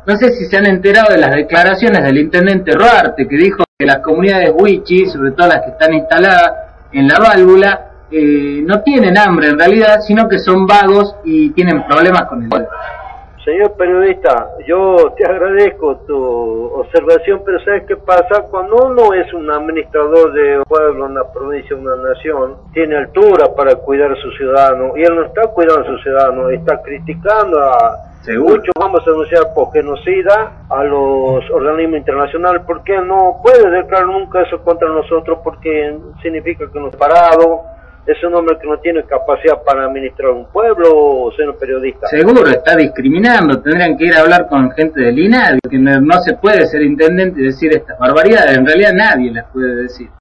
No sé si se han enterado de las declaraciones del intendente Roarte, que dijo que las comunidades Wichi, sobre todo las que están instaladas en la válvula, no tienen hambre en realidad, sino que son vagos y tienen problemas con el pueblo. Señor periodista, yo te agradezco tu observación, pero ¿sabes qué pasa? Cuando uno es un administrador de un pueblo, una provincia, una nación, tiene altura para cuidar a sus ciudadanos, y él no está cuidando a sus ciudadanos, está criticando a... Seguro. Muchos vamos a denunciar por genocida a los organismos internacionales, porque no puede declarar nunca eso contra nosotros, porque significa que nos parado. Es un hombre que no tiene capacidad para administrar un pueblo, señor periodista. Seguro, está discriminando. Tendrían que ir a hablar con gente del INADI, que no se puede ser intendente y decir estas barbaridades. En realidad nadie las puede decir.